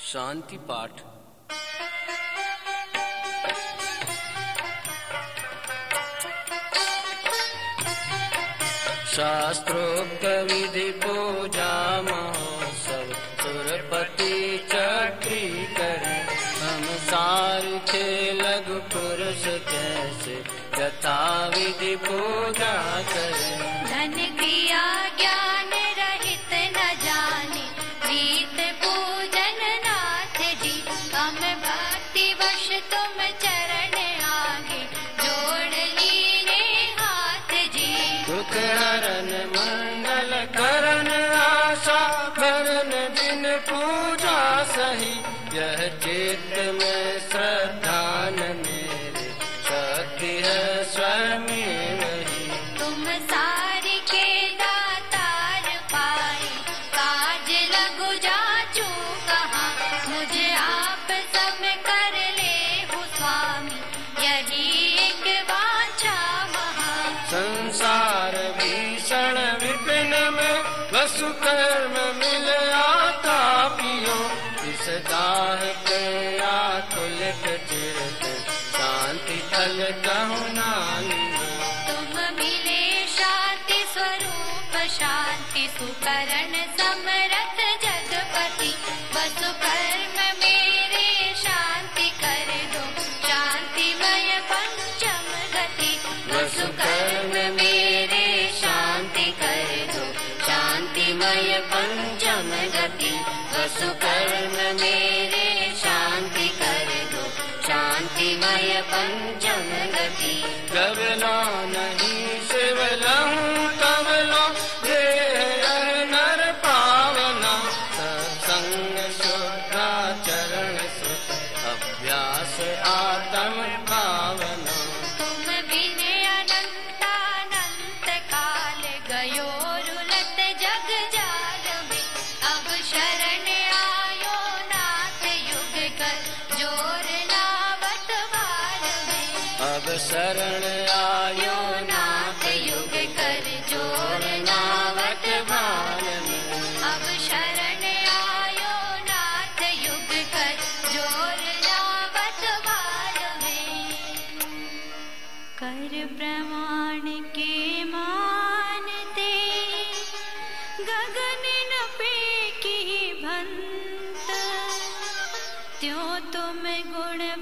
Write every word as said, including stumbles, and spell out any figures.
शांति पाठ। शास्त्रोक्त विधि पूजा महोत्सव सुरपति चक्री करे, हम सार थे लघु पुरुष कैसे यथा विधि पूजा करे। धन क्रिया ज्ञान रहित न जाने, रीत पूजन नाथ जी। हम भक्ति वश तुम चरण आगे, जोड़ लीने हाथ जी। दुख हरन मंगल करन आशा, भरन दिन पूजा सही। यह चित्त में श्रद्धा न मेरे, शक्ति है स्वयं वही। तुम सारी के दातार पाए, काज लगु जाचू कहाँ। मुझे आप सब कर ले हो स्वामी, यही एक वांछा महा। संसार भीषण विपिन में, वसु कर्म मिल आता पियो। इस दाह के आकुलित चिरत, शांति फल कहूँ नालियो। तुम मिले शांति स्वरूप, शांति सुकरण समरथ जगपति। वसु कर्म मेरे शांति कर दो, शांतिमय पंचम गति। वसु कर्म मेरे शांति कर दो, शांतिमय पंचम गति। वसु कर्म मेरे शांति कर दो, शांतिमय पंचम गति। जब लो नहीं शिव लहूँ तब लो, ये नर पावना। सत्संग शुद्धा चरण सुत, अभ्यास आत्म भावना। तुम बिने अनंतानंत काल, गयो रुलत जग जाल में। अब शरण आयो नाथ युग कर, जोर नावत बाल में। अब शरण आयो नाथ युग कर, जोर नावत बाल में। अब शरण आयो नाथ युग कर, जोर नावत बाल में। कर प्रमाण के मानते, गगन न पे की भंत। त्यों तुम गुण